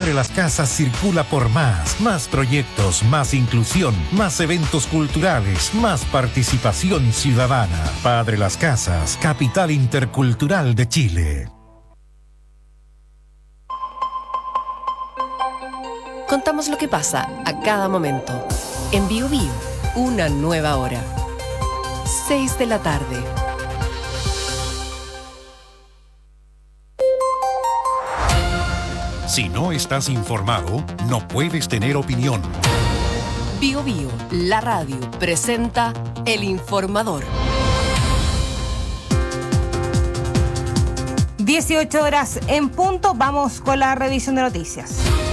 Padre Las Casas circula por más proyectos, más inclusión, más eventos culturales, más participación ciudadana. Padre Las Casas, capital intercultural de Chile. Contamos lo que pasa a cada momento. En Biobío, una nueva hora. 6 de la tarde. Si no estás informado, no puedes tener opinión. Biobío, la radio, presenta El Informador. 18 horas en punto, vamos con la revisión de noticias.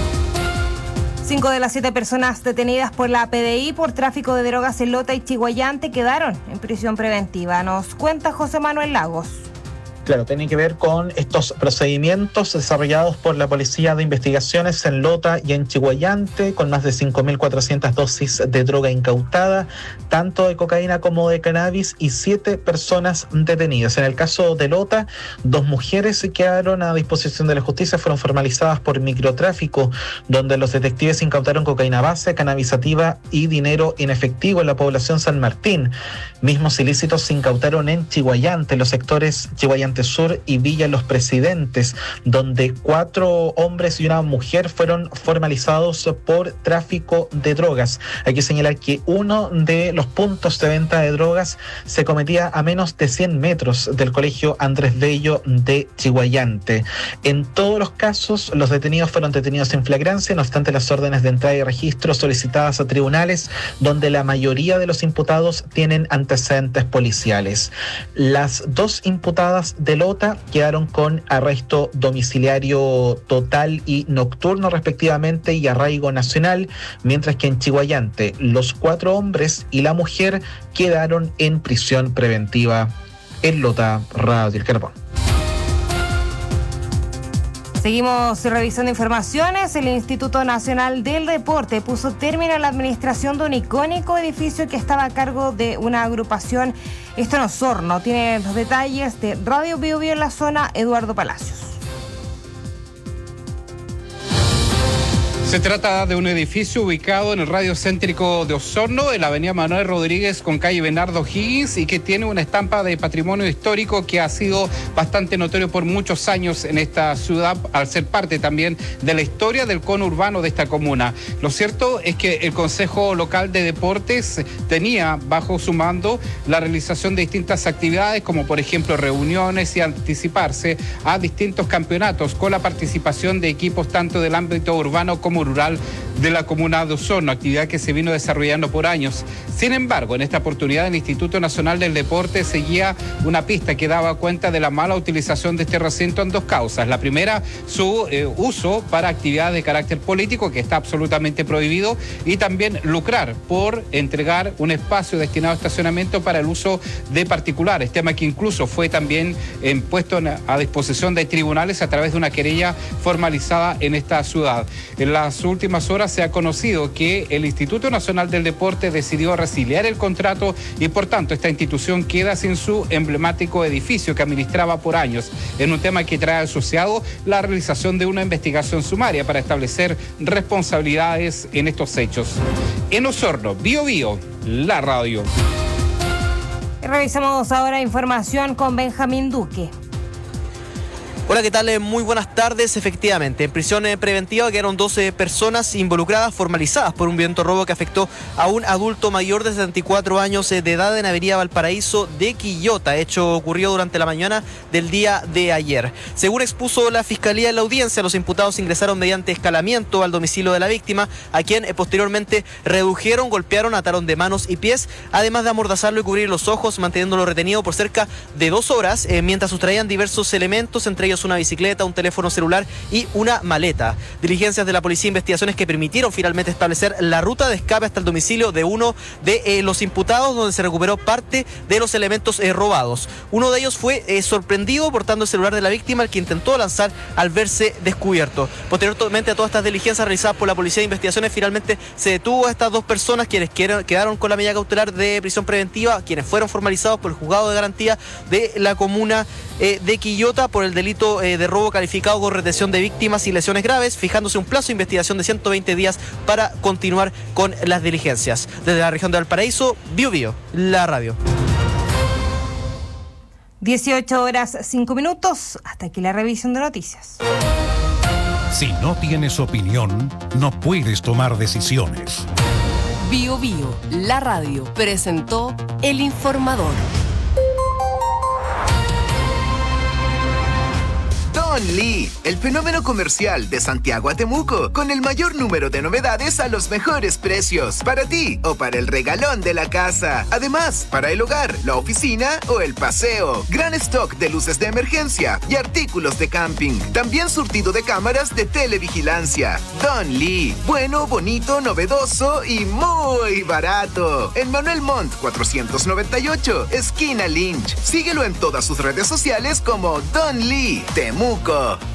5 de las 7 personas detenidas por la PDI por tráfico de drogas en Lota y Chiguayante quedaron en prisión preventiva. Nos cuenta José Manuel Lagos. Claro, tiene que ver con estos procedimientos desarrollados por la Policía de Investigaciones en Lota y en Chiguayante, con más de 5.400 dosis de droga incautada, tanto de cocaína como de cannabis, y 7 personas detenidas. En el caso de Lota, 2 mujeres quedaron a disposición de la justicia, fueron formalizadas por microtráfico, donde los detectives incautaron cocaína base, cannabis sativa y dinero en efectivo en la población San Martín. Mismos ilícitos se incautaron en Chiguayante, los sectores Chiguayante Sur y Villa Los Presidentes, donde 4 hombres y una mujer fueron formalizados por tráfico de drogas. Hay que señalar que uno de los puntos de venta de drogas se cometía a menos de 100 metros del colegio Andrés Bello de Chiguayante. En todos los casos, los detenidos fueron detenidos en flagrancia, no obstante las órdenes de entrada y registro solicitadas a tribunales, donde la mayoría de los imputados tienen antecedentes policiales. Las 2 imputadas de Lota quedaron con arresto domiciliario total y nocturno respectivamente y arraigo nacional, mientras que en Chiguayante los 4 hombres y la mujer quedaron en prisión preventiva. En Lota, Radio El Carbón. Seguimos revisando informaciones. El Instituto Nacional del Deporte puso término a la administración de un icónico edificio que estaba a cargo de una agrupación. Esto en Osorno. Tiene los detalles de Radio Biobío en la zona, Eduardo Palacios. Se trata de un edificio ubicado en el radio céntrico de Osorno, en la avenida Manuel Rodríguez con calle Bernardo Higgins, y que tiene una estampa de patrimonio histórico que ha sido bastante notorio por muchos años en esta ciudad, al ser parte también de la historia del cono urbano de esta comuna. Lo cierto es que el Consejo Local de Deportes tenía bajo su mando la realización de distintas actividades, como por ejemplo reuniones y anticiparse a distintos campeonatos con la participación de equipos tanto del ámbito urbano como rural de la comuna de Osorno, actividad que se vino desarrollando por años. Sin embargo, en esta oportunidad el Instituto Nacional del Deporte seguía una pista que daba cuenta de la mala utilización de este recinto en 2 causas. La primera, su uso para actividades de carácter político, que está absolutamente prohibido, y también lucrar por entregar un espacio destinado a estacionamiento para el uso de particulares, tema que incluso fue también puesto a disposición de tribunales a través de una querella formalizada en esta ciudad. En las últimas horas se ha conocido que el Instituto Nacional del Deporte decidió resiliar el contrato y por tanto esta institución queda sin su emblemático edificio que administraba por años, en un tema que trae asociado la realización de una investigación sumaria para establecer responsabilidades en estos hechos. En Osorno, Biobío, la radio. Revisamos ahora información con Benjamín Duque. Hola, ¿qué tal? Muy buenas tardes. Efectivamente, en prisión preventiva quedaron 12 personas involucradas, formalizadas por un violento robo que afectó a un adulto mayor de 74 años de edad en Avenida Valparaíso de Quillota. Hecho ocurrió durante la mañana del día de ayer. Según expuso la Fiscalía en la audiencia, los imputados ingresaron mediante escalamiento al domicilio de la víctima, a quien posteriormente redujeron, golpearon, ataron de manos y pies, además de amordazarlo y cubrir los ojos, manteniéndolo retenido por cerca de 2 horas, mientras sustraían diversos elementos, entre ellos una bicicleta, un teléfono celular y una maleta. Diligencias de la Policía de Investigaciones que permitieron finalmente establecer la ruta de escape hasta el domicilio de uno de los imputados, donde se recuperó parte de los elementos robados. Uno de ellos fue sorprendido portando el celular de la víctima, el que intentó lanzar al verse descubierto. Posteriormente a todas estas diligencias realizadas por la Policía de Investigaciones, finalmente se detuvo a estas 2 personas, quienes quedaron con la medida cautelar de prisión preventiva, quienes fueron formalizados por el juzgado de garantía de la comuna de Quillota por el delito delito de robo calificado con retención de víctimas y lesiones graves, fijándose un plazo de investigación de 120 días para continuar con las diligencias. Desde la región de Valparaíso, BioBio, la radio. 18:05. Hasta aquí la revisión de noticias. Si no tienes opinión, no puedes tomar decisiones. BioBio, la radio, presentó El Informador. Don Lee, el fenómeno comercial de Santiago a Temuco, con el mayor número de novedades a los mejores precios, para ti o para el regalón de la casa. Además, para el hogar, la oficina o el paseo. Gran stock de luces de emergencia y artículos de camping. También surtido de cámaras de televigilancia. Don Lee, bueno, bonito, novedoso y muy barato. En Manuel Montt 498, esquina Lynch. Síguelo en todas sus redes sociales como Don Lee Temuco.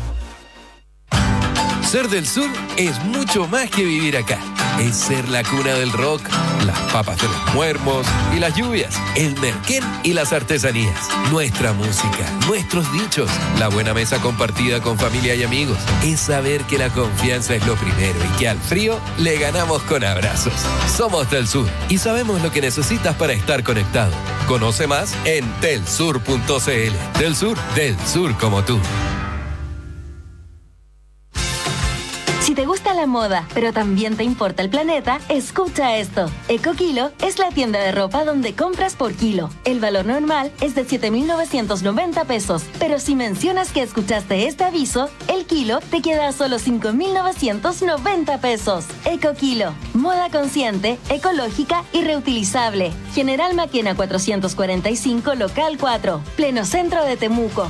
Ser del sur es mucho más que vivir acá. Es ser la cuna del rock, las papas de los muermos y las lluvias, el merquén y las artesanías, nuestra música, nuestros dichos, la buena mesa compartida con familia y amigos. Es saber que la confianza es lo primero y que al frío le ganamos con abrazos. Somos del sur y sabemos lo que necesitas para estar conectado. Conoce más en telsur.cl. Del sur como tú. Si te gusta la moda, pero también te importa el planeta, escucha esto. EcoKilo es la tienda de ropa donde compras por kilo. El valor normal es de 7.990 pesos, pero si mencionas que escuchaste este aviso, el kilo te queda a solo 5.990 pesos. EcoKilo, moda consciente, ecológica y reutilizable. General Maquena 445, local 4, pleno centro de Temuco.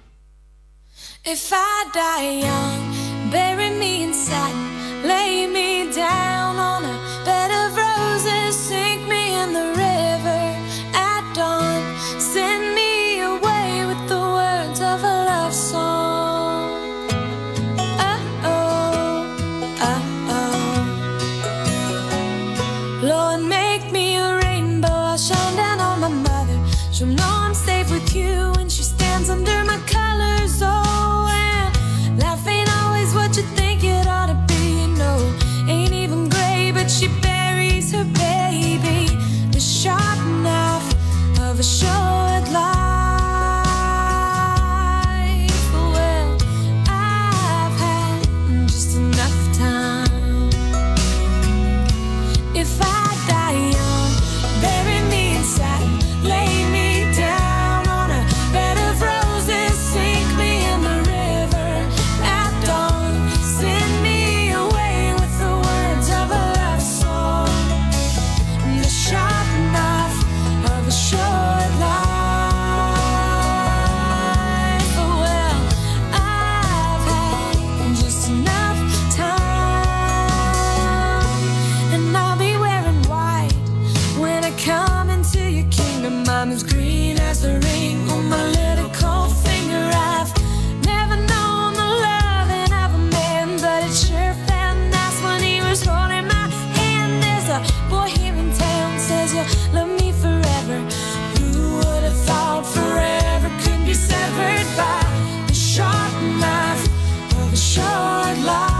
If I die young, bury me inside, lay me down on a bed of roses, sink me in the river at dawn, send me away with the words of a love song. Oh, Lord, make me a rainbow, I'll shine down on my mother. She'll know I'm safe with you when she stands under my colors. Oh, and life ain't always what you think it ought to be. No, ain't even gray, but she buries her baby. The sharp knife of a short life. Well, I've had just enough time. If I die young, bury me inside, lay me down on a bed of roses, sink me in the river at dawn, send me away with the words of a love song. The sharp knife of a short life. Well, I've had just enough time, and I'll be wearing white when I come into your kingdom. I'm as green as the ring on my little cold finger. I've never known the loving of a man, but it sure felt nice when he was holding my hand. There's a boy here in town says you'll love me forever. Who would have thought forever could be severed by the sharp knife of a short life?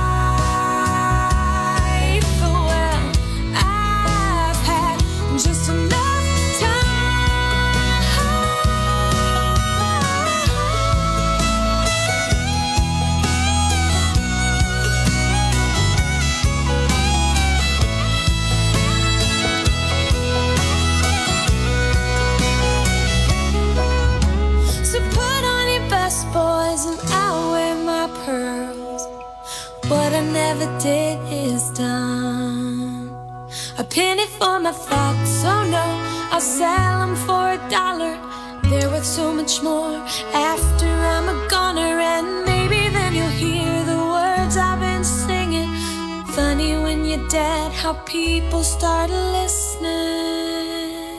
Well, I've had just enough time. So put on your best boys and I'll wear my pearls. What I never did is done. A penny for my thoughts, oh no, I'll sell them for $1. They're worth so much more after I'm a goner, and maybe then you'll hear the words I've been singing. Funny when you're dead, how people start listening.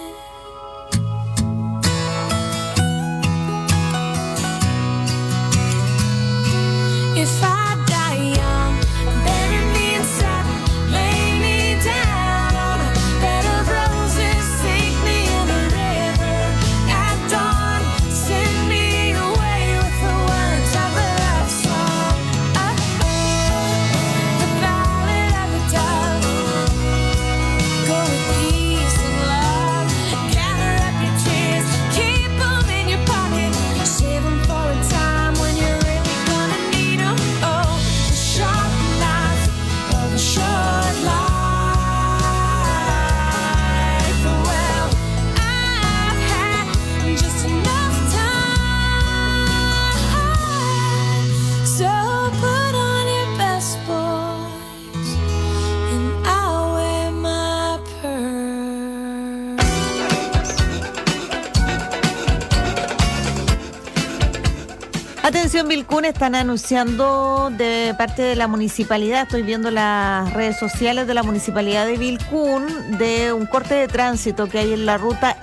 If I die young, bury me inside, lay me down on a bed of roses, sink me in the river at dawn, send me away with the words en Vilcún están anunciando de parte de la municipalidad, estoy viendo las redes sociales de la municipalidad de Vilcún, de un corte de tránsito que hay en la ruta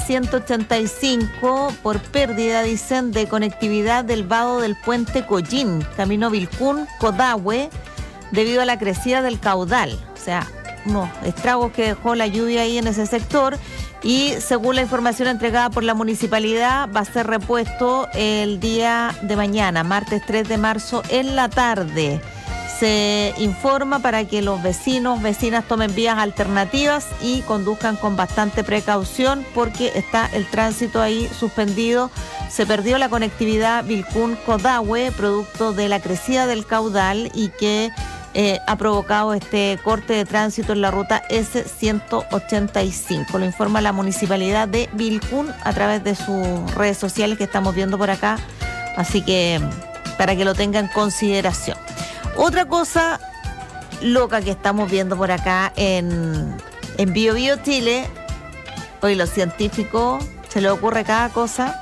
S185 por pérdida, dicen, de conectividad del vado del puente Collín, camino Vilcún-Codahue, debido a la crecida del caudal. O sea, unos estragos que dejó la lluvia ahí en ese sector. Y según la información entregada por la municipalidad, va a ser repuesto el día de mañana, martes 3 de marzo, en la tarde. Se informa para que los vecinas tomen vías alternativas y conduzcan con bastante precaución porque está el tránsito ahí suspendido. Se perdió la conectividad Vilcún-Codahue, producto de la crecida del caudal y que ha provocado este corte de tránsito en la ruta S185. Lo informa la municipalidad de Vilcún a través de sus redes sociales que estamos viendo por acá. Así que para que lo tengan en consideración. Otra cosa loca que estamos viendo por acá en Bio Bio Chile. Hoy los científicos se les ocurre cada cosa.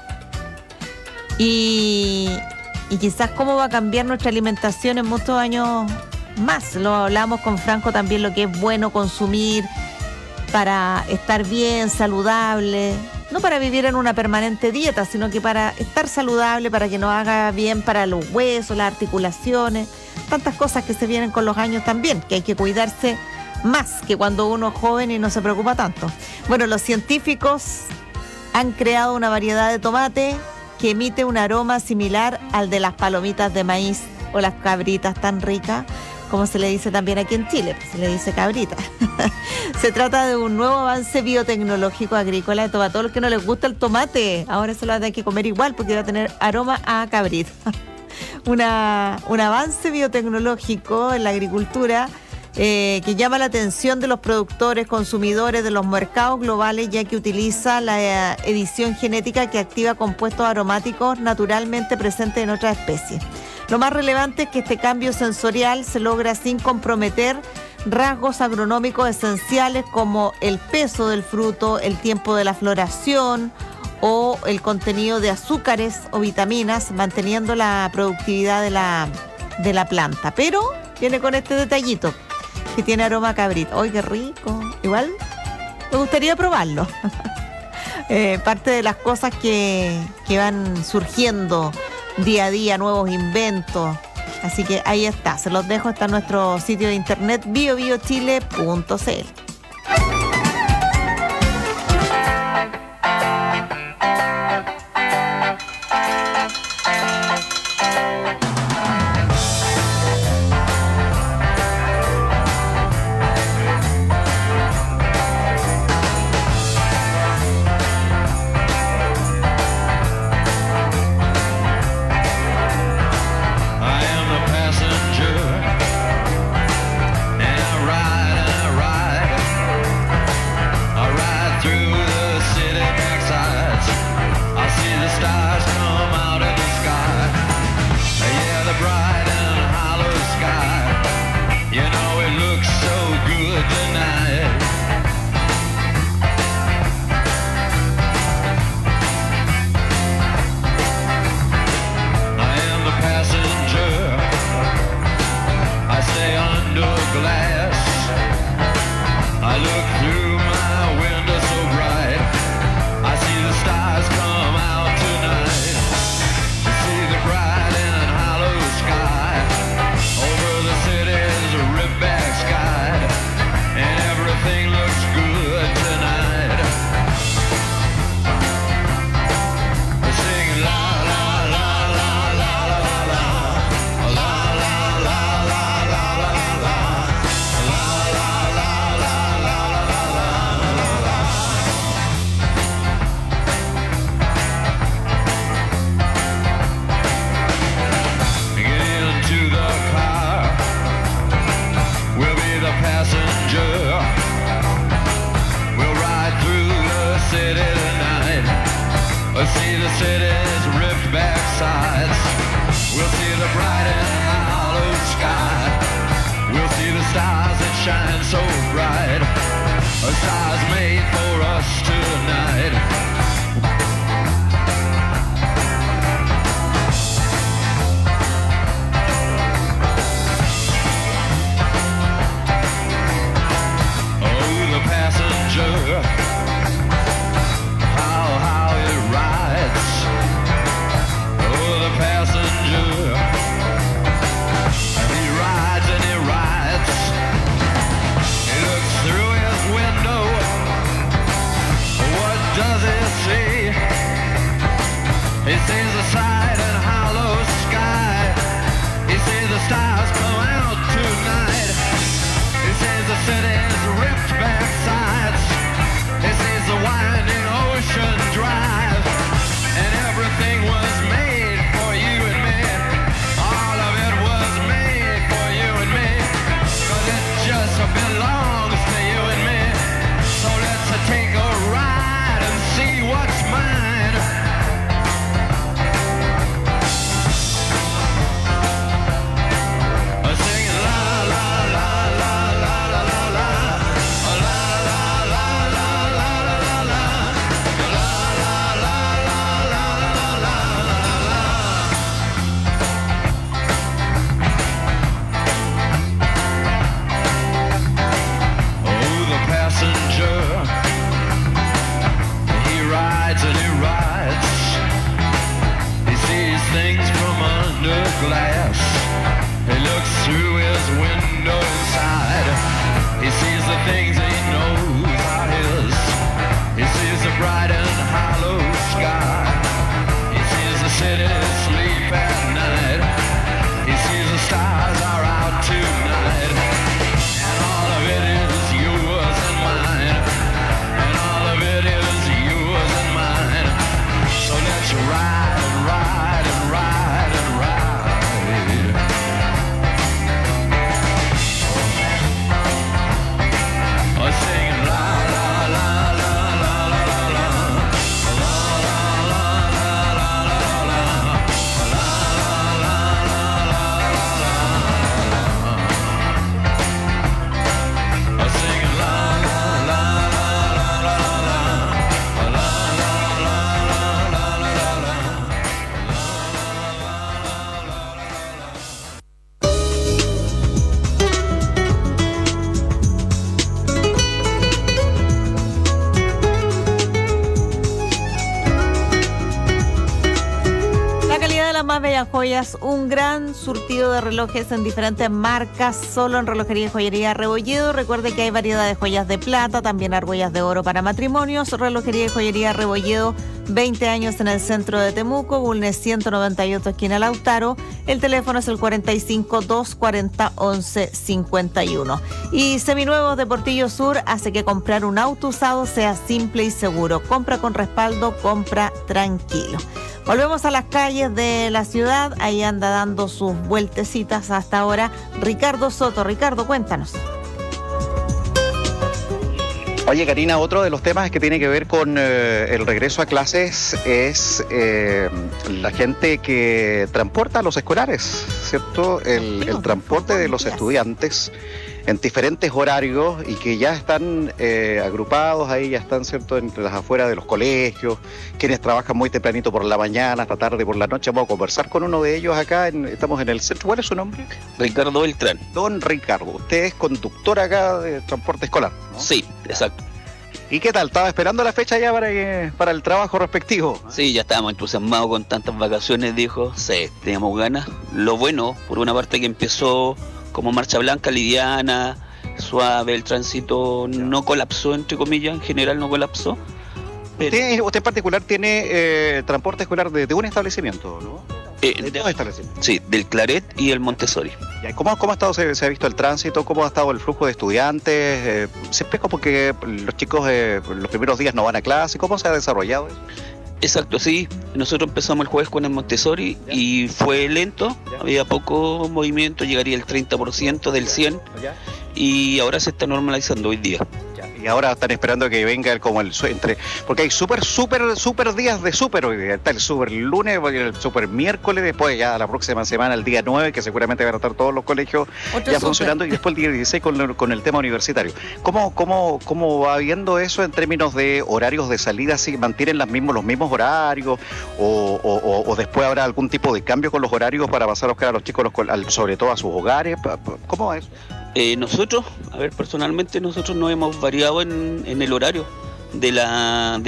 Y quizás cómo va a cambiar nuestra alimentación en muchos años más. Lo hablamos con Franco también, lo que es bueno consumir para estar bien, saludable, no para vivir en una permanente dieta, sino que para estar saludable, para que nos haga bien para los huesos, las articulaciones, tantas cosas que se vienen con los años también, que hay que cuidarse más que cuando uno es joven y no se preocupa tanto. Bueno, los científicos han creado una variedad de tomate que emite un aroma similar al de las palomitas de maíz o las cabritas tan ricas, como se le dice también aquí en Chile, se le dice cabrita. Se trata de un nuevo avance biotecnológico agrícola para todos los que no les gusta el tomate. Ahora se lo van a tener que comer igual porque va a tener aroma a cabrita. Un avance biotecnológico en la agricultura que llama la atención de los productores, consumidores de los mercados globales, ya que utiliza la edición genética que activa compuestos aromáticos naturalmente presentes en otras especies. Lo más relevante es que este cambio sensorial se logra sin comprometer rasgos agronómicos esenciales como el peso del fruto, el tiempo de la floración o el contenido de azúcares o vitaminas, manteniendo la productividad de la planta. Pero viene con este detallito, que tiene aroma a cabrito. ¡Ay, qué rico! Igual me gustaría probarlo. Parte de las cosas que van surgiendo día a día, nuevos inventos. Así que ahí está, se los dejo, está en nuestro sitio de internet biobiochile.cl. joyas, un gran surtido de relojes en diferentes marcas, solo en Relojería y Joyería Rebolledo. Recuerde que hay variedad de joyas de plata, también argollas de oro para matrimonios. Relojería y Joyería Rebolledo, 20 años en el centro de Temuco, Bulnes 198, esquina Lautaro. El teléfono es el 45-240-1151. Y Seminuevos de Portillo Sur hace que comprar un auto usado sea simple y seguro. Compra con respaldo, compra tranquilo. Volvemos a las calles de la ciudad. Ahí anda dando sus vueltecitas hasta ahora Ricardo Soto. Ricardo, cuéntanos. Oye, Karina, otro de los temas que tiene que ver con el regreso a clases es la gente que transporta a los escolares, ¿cierto? El transporte de los estudiantes en diferentes horarios y que ya están agrupados ahí, ya están, ¿cierto?, entre las afueras de los colegios, quienes trabajan muy tempranito por la mañana, hasta tarde por la noche. Vamos a conversar con uno de ellos acá, estamos en el centro. ¿Cuál es su nombre? Ricardo Beltrán. Don Ricardo, usted es conductor acá de transporte escolar, ¿no? Sí, exacto. ¿Y qué tal? ¿Estaba esperando la fecha ya para el trabajo respectivo? Sí, ya estábamos entusiasmados con tantas vacaciones, dijo. Sí, teníamos ganas. Lo bueno, por una parte, que empezó como marcha blanca, liviana, suave, el tránsito no colapsó, entre comillas, en general no colapsó. Pero... Usted en particular tiene transporte escolar de un establecimiento, ¿no? ¿De dos establecimientos? Sí, del Claret y el Montessori. ¿Cómo ha estado, se ha visto el tránsito? ¿Cómo ha estado el flujo de estudiantes? Siempre como que los chicos los primeros días no van a clase. ¿Cómo se ha desarrollado eso? Exacto, sí. Nosotros empezamos el jueves con el Montessori y fue lento, había poco movimiento, llegaría el 30% del 100%, y ahora se está normalizando hoy día. Y ahora están esperando que venga como porque hay super días de super hoy día. Está el super lunes, el super miércoles, después ya la próxima semana, el día 9, que seguramente van a estar todos los colegios ya funcionando, y después el día 16 con el tema universitario. ¿Cómo va viendo eso en términos de horarios de salida? ¿Si mantienen los mismos horarios o después habrá algún tipo de cambio con los horarios para pasar a buscar a los chicos sobre todo a sus hogares? ¿Cómo es? Nosotros, personalmente nosotros no hemos variado en el horario de la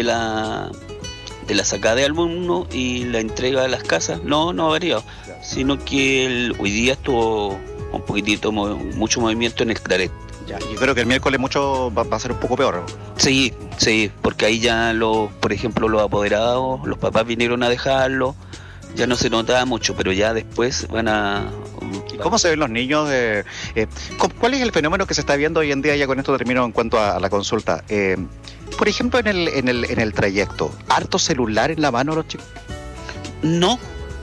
sacada de alumnos y la entrega de las casas, no ha variado, sino que hoy día estuvo un poquitito, mucho movimiento en el Claret. Ya, yo creo que el miércoles va a ser un poco peor, ¿no? Sí, porque ahí ya por ejemplo los apoderados, los papás vinieron a dejarlo, ya no se notaba mucho, pero ya después van a... ¿Y cómo se ven los niños? ¿Cuál es el fenómeno que se está viendo hoy en día? Ya con esto termino en cuanto a la consulta. Por ejemplo, en el trayecto, ¿harto celular en la mano a los chicos? No,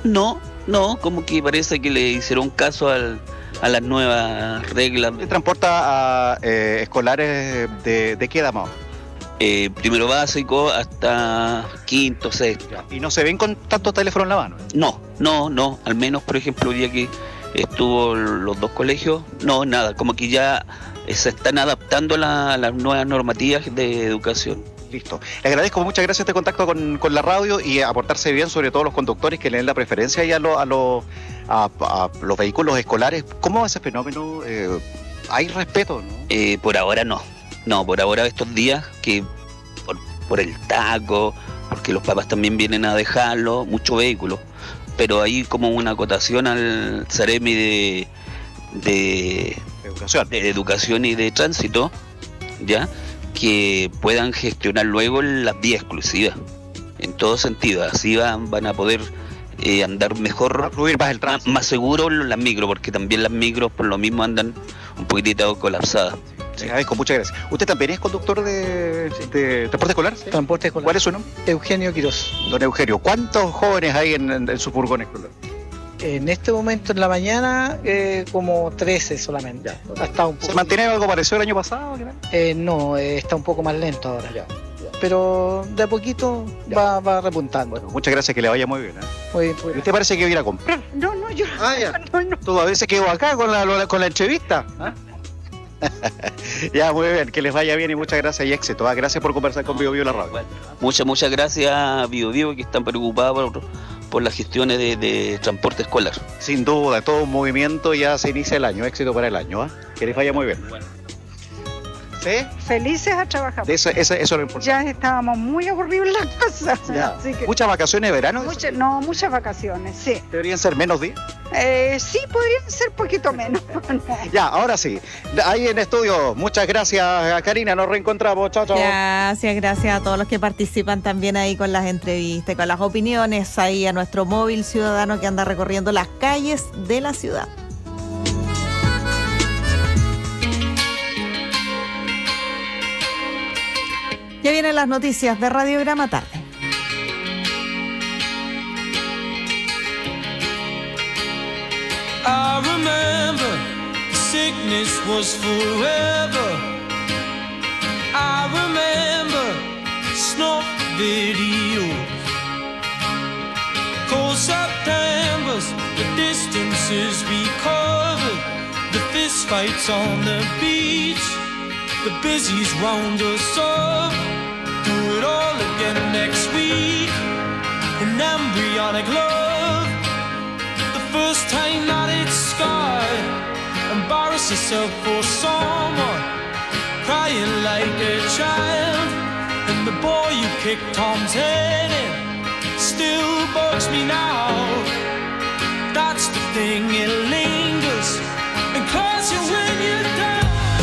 como que parece que le hicieron caso a las nuevas reglas. ¿Se transporta a escolares de qué edad más? Primero básico hasta quinto, sexto. ¿Y no se ven con tanto teléfono en la mano? No, al menos por ejemplo el día que estuvo los dos colegios, no, nada, como que ya se están adaptando a las nuevas normativas de educación. Listo. Le agradezco, muchas gracias este contacto con la radio y aportarse bien, sobre todo los conductores que le den la preferencia y a los vehículos escolares. ¿Cómo va ese fenómeno? ¿Hay respeto, no? Por ahora no. No, por ahora estos días que por el taco, porque los papás también vienen a dejarlo, mucho vehículo, pero hay como una acotación al Seremi de educación y de tránsito, ya, que puedan gestionar luego las vías exclusivas, en todo sentido, así van a poder andar mejor, va a fluir más el tránsito, más seguro las micros, porque también las micros por lo mismo andan un poquitito colapsadas. Sí. Agradezco, muchas gracias. ¿Usted también es conductor de transporte escolar? ¿Sí? Transporte escolar. ¿Cuál es su nombre? Eugenio Quiroz. Don Eugenio, ¿cuántos jóvenes hay en su furgón escolar? En este momento, en la mañana, como 13 solamente. Hasta un poco. ¿Se mantiene algo parecido al año pasado? No, está un poco más lento ahora. Ya. Pero de a poquito va repuntando. Bueno, muchas gracias, que le vaya muy bien. Muy bien. ¿Usted parece que iba a ir a comprar? No, yo. Ya. No. Todavía se quedó acá con la entrevista. ¿Ah? Ya, muy bien, que les vaya bien y muchas gracias y éxito. Gracias por conversar con Bio la radio. Muchas gracias a Bio que están preocupados por las gestiones de transporte escolar. Sin duda, todo un movimiento, ya se inicia el año, éxito para el año. Que les vaya muy bien. ¿Sí? Felices a trabajar. Eso es lo importante. Ya estábamos muy aburridos en la casa. Ya. Así que ¿Muchas vacaciones de verano? muchas vacaciones, sí. ¿Deberían ser menos días? Sí, podrían ser poquito menos. Ya, ahora sí. Ahí en estudio, muchas gracias, Karina. Nos reencontramos. Chao, chao. Gracias a todos los que participan también ahí con las entrevistas, con las opiniones, ahí a nuestro móvil ciudadano que anda recorriendo las calles de la ciudad. Ya vienen las noticias de Radiograma Tarde. I remember the sickness was forever. I remember snuff videos, cold Septembers, the distances we covered, the fist fights on the beach, the busies round us up. Do it all again next week. An embryonic love, the first time that it's scarred. Embarrass yourself for someone, crying like a child. And the boy you kicked Tom's head in still bugs me now. That's the thing, it lingers and calls you when you're down.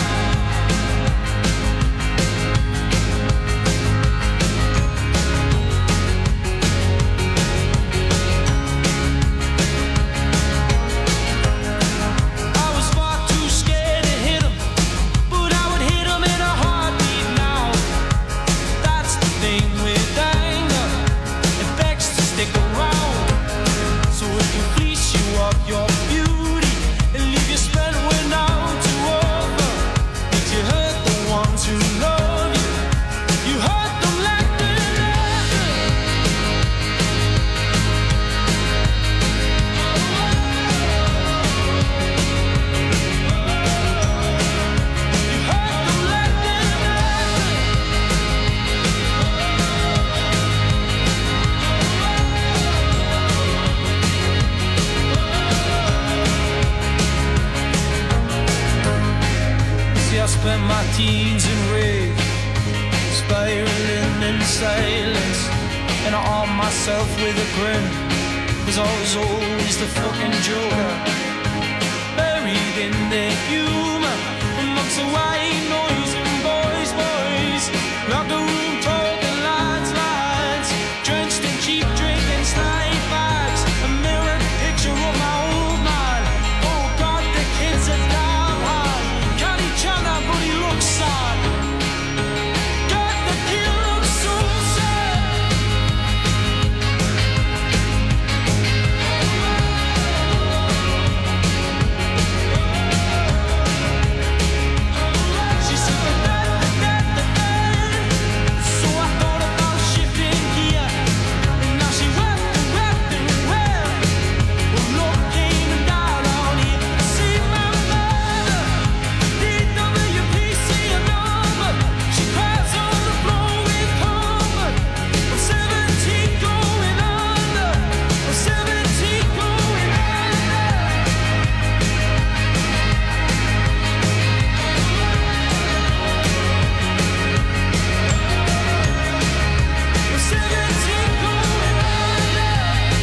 Your beauty and leave you spent without to offer. Did you hurt the ones who love you? You hurt them like they're nothing. You hurt them like they're nothing. I spent my teens in rage, spiraling in silence, and I armed myself with a grin, 'cause I was always the fucking joker, buried in their humor, amongst the white noise and boys, like the room talking lines, drenched in cheap drink and snide bags, a mirrored picture of my old man. Oh God, the kids are damn hard. But he looks sad. God, the kid looks so sad. She said that. So I thought about shifting gear, and now she wept. Well, Lord came and died on here. See my mother. She cries on the floor with comfort. I'm 17 going under. I'm 17 going under. I'm 17 going under.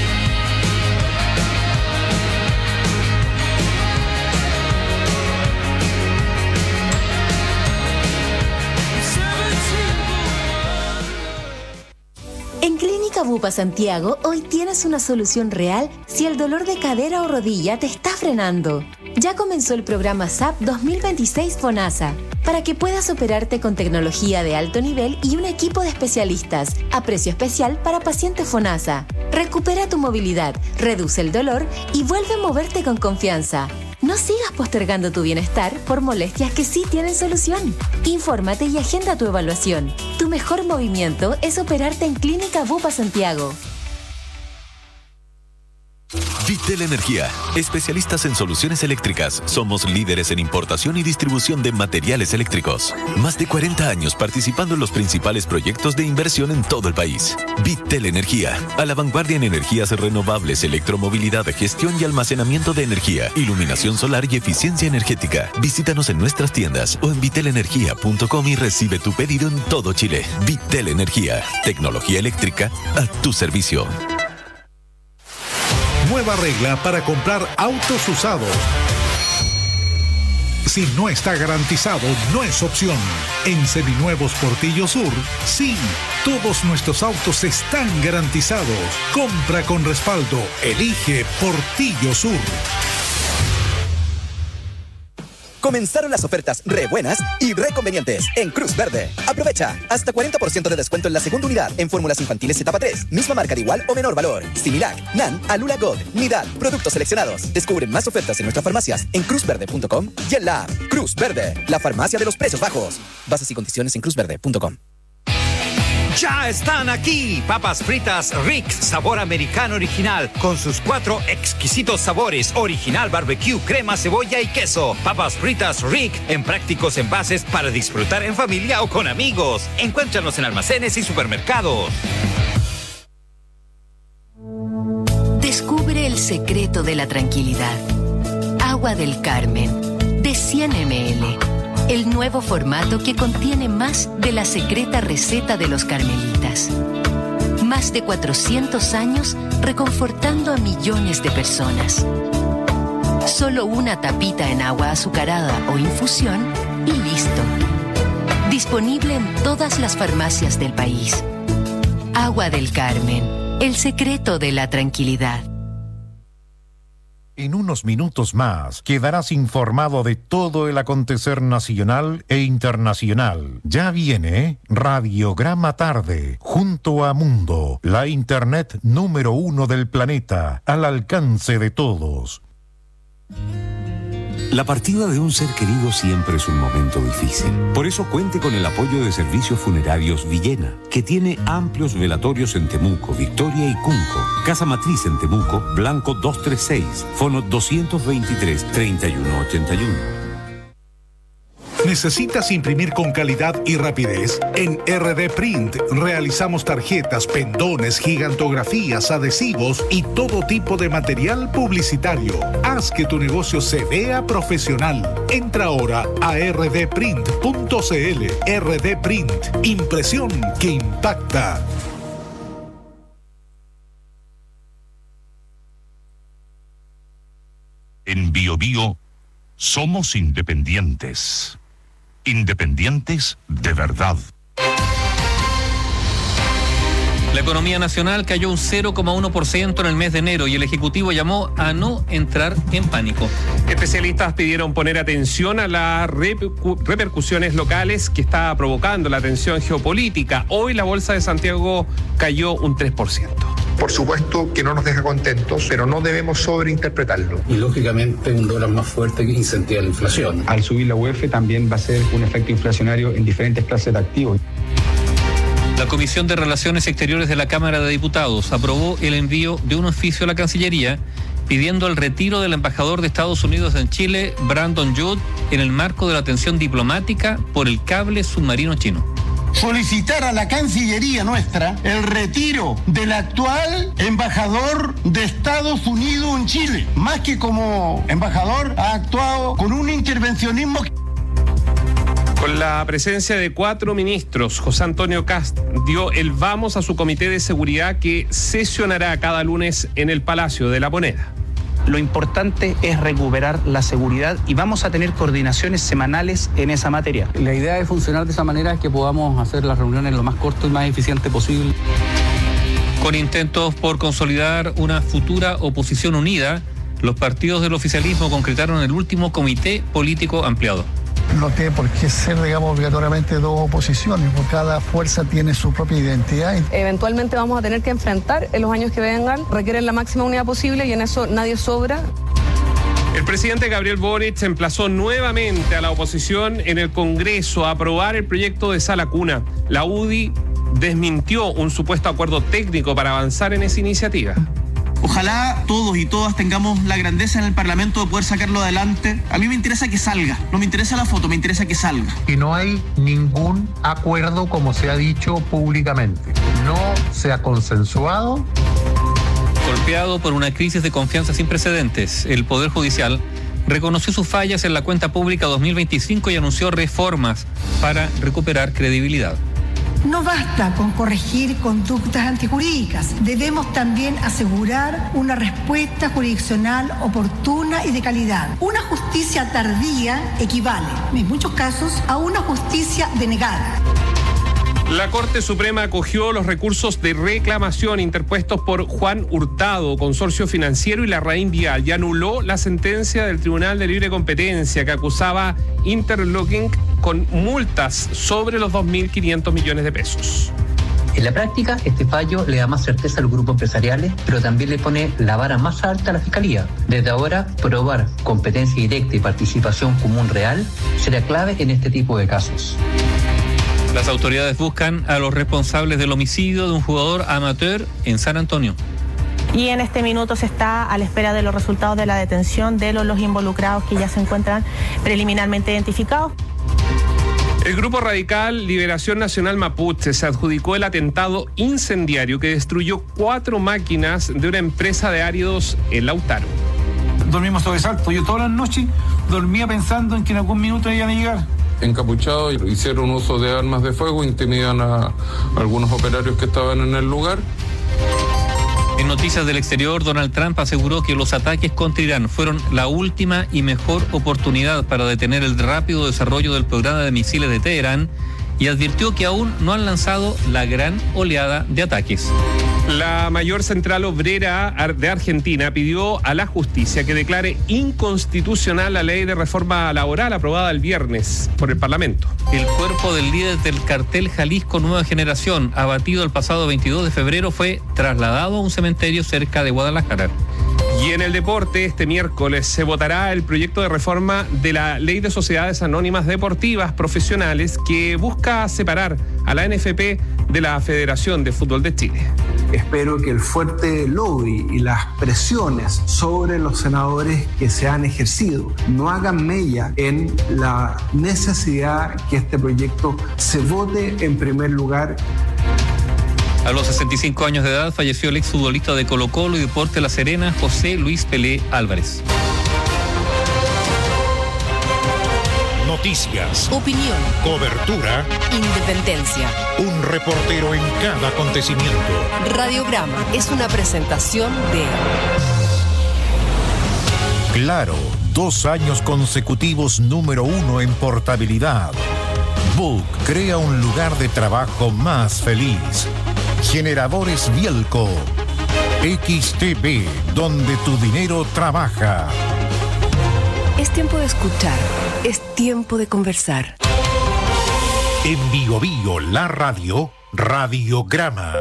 En Clínica Bupa Santiago, hoy tienes una solución real si el dolor de cadera o rodilla te está frenando. Ya comenzó el programa SAP 2026 FONASA, para que puedas operarte con tecnología de alto nivel y un equipo de especialistas, a precio especial para pacientes FONASA. Recupera tu movilidad, reduce el dolor y vuelve a moverte con confianza. No sigas postergando tu bienestar por molestias que sí tienen solución. Infórmate y agenda tu evaluación. Tu mejor movimiento es operarte en Clínica Bupa Santiago. Vita Vitel Energía, especialistas en soluciones eléctricas. Somos líderes en importación y distribución de materiales eléctricos. Más de 40 años participando en los principales proyectos de inversión en todo el país. Vitel Energía, a la vanguardia en energías renovables, electromovilidad, gestión y almacenamiento de energía, iluminación solar y eficiencia energética. Visítanos en nuestras tiendas o en vitelenergia.com y recibe tu pedido en todo Chile. Vitel Energía, tecnología eléctrica a tu servicio. Nueva regla para comprar autos usados. Si no está garantizado, no es opción. En Seminuevos Portillo Sur, sí, todos nuestros autos están garantizados. Compra con respaldo. Elige Portillo Sur. Comenzaron las ofertas re buenas y re convenientes en Cruz Verde. Aprovecha hasta 40% de descuento en la segunda unidad en fórmulas infantiles etapa 3, misma marca de igual o menor valor. Similac, NAN, Alula Gold, Nidal, productos seleccionados. Descubre más ofertas en nuestras farmacias en cruzverde.com y en la app. Cruz Verde, la farmacia de los precios bajos. Bases y condiciones en cruzverde.com. Ya están aquí, papas fritas Rick, sabor americano original, con sus 4 exquisitos sabores, original barbecue, crema, cebolla y queso. Papas fritas Rick, en prácticos envases para disfrutar en familia o con amigos. Encuéntranos en almacenes y supermercados. Descubre el secreto de la tranquilidad. Agua del Carmen, de 100 ml. El nuevo formato que contiene más de la secreta receta de los carmelitas. Más de 400 años reconfortando a millones de personas. Solo una tapita en agua azucarada o infusión y listo. Disponible en todas las farmacias del país. Agua del Carmen, el secreto de la tranquilidad. En unos minutos más quedarás informado de todo el acontecer nacional e internacional. Ya viene Radiograma Tarde, junto a Mundo, la internet número 1 del planeta, al alcance de todos. La partida de un ser querido siempre es un momento difícil. Por eso cuente con el apoyo de Servicios Funerarios Villena, que tiene amplios velatorios en Temuco, Victoria y Cunco. Casa Matriz en Temuco, Blanco 236, fono 223-3181. ¿Necesitas imprimir con calidad y rapidez? En RD Print realizamos tarjetas, pendones, gigantografías, adhesivos y todo tipo de material publicitario. Haz que tu negocio se vea profesional. Entra ahora a rdprint.cl. RD Print, impresión que impacta. En BioBio somos independientes. Independientes de verdad. La economía nacional cayó un 0,1% en el mes de enero y el Ejecutivo llamó a no entrar en pánico. Especialistas pidieron poner atención a las repercusiones locales que está provocando la tensión geopolítica. Hoy la Bolsa de Santiago cayó un 3%. Por supuesto que no nos deja contentos, pero no debemos sobreinterpretarlo. Y lógicamente un dólar más fuerte que incentiva la inflación. Al subir la UF también va a ser un efecto inflacionario en diferentes clases de activos. La Comisión de Relaciones Exteriores de la Cámara de Diputados aprobó el envío de un oficio a la Cancillería pidiendo el retiro del embajador de Estados Unidos en Chile, Brandon Judd, en el marco de la tensión diplomática por el cable submarino chino. Solicitar a la Cancillería nuestra el retiro del actual embajador de Estados Unidos en Chile. Más que como embajador, ha actuado con un intervencionismo. Con la presencia de 4 ministros, José Antonio Kast dio el vamos a su comité de seguridad que sesionará cada lunes en el Palacio de la Moneda. Lo importante es recuperar la seguridad y vamos a tener coordinaciones semanales en esa materia. La idea de funcionar de esa manera es que podamos hacer las reuniones lo más corto y más eficiente posible. Con intentos por consolidar una futura oposición unida, los partidos del oficialismo concretaron el último comité político ampliado. No tiene por qué ser, digamos, obligatoriamente dos oposiciones, porque cada fuerza tiene su propia identidad. Eventualmente vamos a tener que enfrentar en los años que vengan, requieren la máxima unidad posible y en eso nadie sobra. El presidente Gabriel Boric emplazó nuevamente a la oposición en el Congreso a aprobar el proyecto de Sala Cuna. La UDI desmintió un supuesto acuerdo técnico para avanzar en esa iniciativa. Ojalá todos y todas tengamos la grandeza en el Parlamento de poder sacarlo adelante. A mí me interesa que salga, no me interesa la foto, me interesa que salga. Y no hay ningún acuerdo, como se ha dicho públicamente. No se ha consensuado. Golpeado por una crisis de confianza sin precedentes, el Poder Judicial reconoció sus fallas en la cuenta pública 2025 y anunció reformas para recuperar credibilidad. No basta con corregir conductas antijurídicas. Debemos también asegurar una respuesta jurisdiccional oportuna y de calidad. Una justicia tardía equivale, en muchos casos, a una justicia denegada. La Corte Suprema acogió los recursos de reclamación interpuestos por Juan Hurtado, Consorcio Financiero y Larraín Vial, y anuló la sentencia del Tribunal de Libre Competencia que acusaba Interlocking con multas sobre los 2.500 millones de pesos. En la práctica, este fallo le da más certeza a los grupos empresariales, pero también le pone la vara más alta a la Fiscalía. Desde ahora, probar competencia directa y participación común real será clave en este tipo de casos. Las autoridades buscan a los responsables del homicidio de un jugador amateur en San Antonio. Y en este minuto se está a la espera de los resultados de la detención de los involucrados que ya se encuentran preliminarmente identificados. El Grupo Radical Liberación Nacional Mapuche se adjudicó el atentado incendiario que destruyó 4 máquinas de una empresa de áridos en Lautaro. Dormimos sobresalto. Yo todas las noches dormía pensando en que en algún minuto iban a llegar. Encapuchados, hicieron uso de armas de fuego, intimidan a algunos operarios que estaban en el lugar. En noticias del exterior, Donald Trump aseguró que los ataques contra Irán fueron la última y mejor oportunidad para detener el rápido desarrollo del programa de misiles de Teherán y advirtió que aún no han lanzado la gran oleada de ataques. La mayor central obrera de Argentina pidió a la justicia que declare inconstitucional la ley de reforma laboral aprobada el viernes por el Parlamento. El cuerpo del líder del cartel Jalisco Nueva Generación, abatido el pasado 22 de febrero, fue trasladado a un cementerio cerca de Guadalajara. Y en el deporte, este miércoles se votará el proyecto de reforma de la Ley de Sociedades Anónimas Deportivas Profesionales que busca separar a la NFP de la Federación de Fútbol de Chile. Espero que el fuerte lobby y las presiones sobre los senadores que se han ejercido no hagan mella en la necesidad que este proyecto se vote en primer lugar. A los 65 años de edad falleció el exfutbolista de Colo-Colo y Deportes La Serena, José Luis Pelé Álvarez. Noticias, opinión, cobertura, independencia. Un reportero en cada acontecimiento. Radiograma es una presentación de Claro, 2 años consecutivos número 1 en portabilidad. Book crea un lugar de trabajo más feliz. Generadores Bielco. XTB, donde tu dinero trabaja. Es tiempo de escuchar, es tiempo de conversar. En Bio Bio, la radio, Radiograma.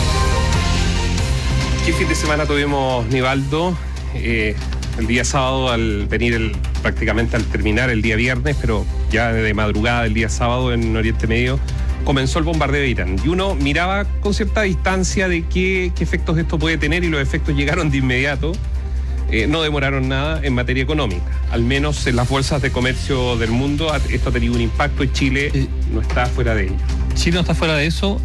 ¿Qué fin de semana tuvimos, Nivaldo? El día sábado, al venir prácticamente al terminar el día viernes, pero ya de madrugada el día sábado en Oriente Medio, comenzó el bombardeo de Irán. Y uno miraba con cierta distancia de qué efectos esto puede tener, y los efectos llegaron de inmediato. No demoraron nada en materia económica. Al menos en las bolsas de comercio del mundo esto ha tenido un impacto y Chile no está fuera de ello. Chile no está fuera de eso.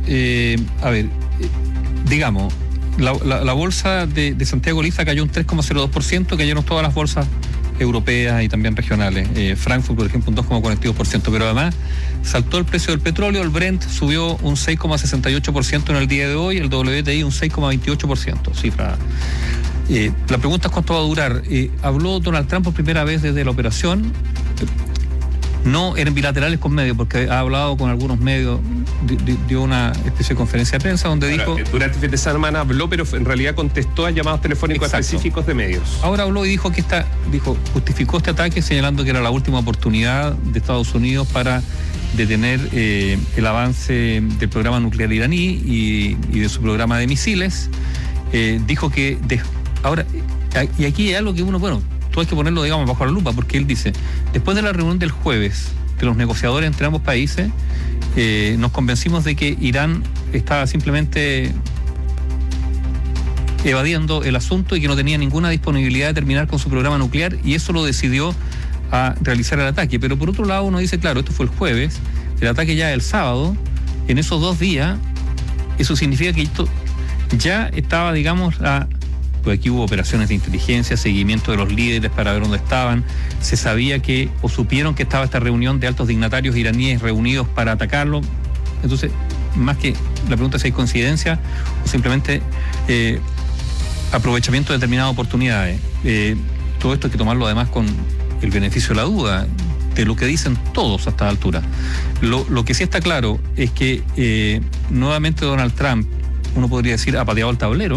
Digamos, la bolsa de Santiago Lista cayó un 3,02%, cayeron todas las bolsas europeas y también regionales. Frankfurt, por ejemplo, un 2,42%, pero además saltó el precio del petróleo. El Brent subió un 6,68% en el día de hoy, el WTI un 6,28%, cifra. La pregunta es cuánto va a durar. Habló Donald Trump por primera vez desde la operación, no en bilaterales con medios, porque ha hablado con algunos medios, dio una especie de conferencia de prensa donde dijo... Durante el fin de semana habló, pero en realidad contestó a llamados telefónicos específicos de medios. Ahora habló y dijo que justificó este ataque señalando que era la última oportunidad de Estados Unidos para detener el avance del programa nuclear iraní y de su programa de misiles. Dijo que... Ahora, y aquí hay algo que todo hay que ponerlo, digamos, bajo la lupa, porque él dice, después de la reunión del jueves de los negociadores entre ambos países, nos convencimos de que Irán estaba simplemente evadiendo el asunto y que no tenía ninguna disponibilidad de terminar con su programa nuclear, y eso lo decidió a realizar el ataque. Pero por otro lado uno dice, claro, esto fue el jueves, el ataque ya el sábado, en esos 2 días, eso significa que esto ya estaba, digamos, pues aquí hubo operaciones de inteligencia, seguimiento de los líderes para ver dónde estaban, se sabía que, o supieron que estaba esta reunión de altos dignatarios iraníes reunidos para atacarlo. Entonces, más que la pregunta es si hay coincidencia o simplemente aprovechamiento de determinadas oportunidades. Todo esto hay que tomarlo además con el beneficio de la duda, de lo que dicen todos a esta altura. Lo que sí está claro es que nuevamente Donald Trump, uno podría decir, ha pateado el tablero,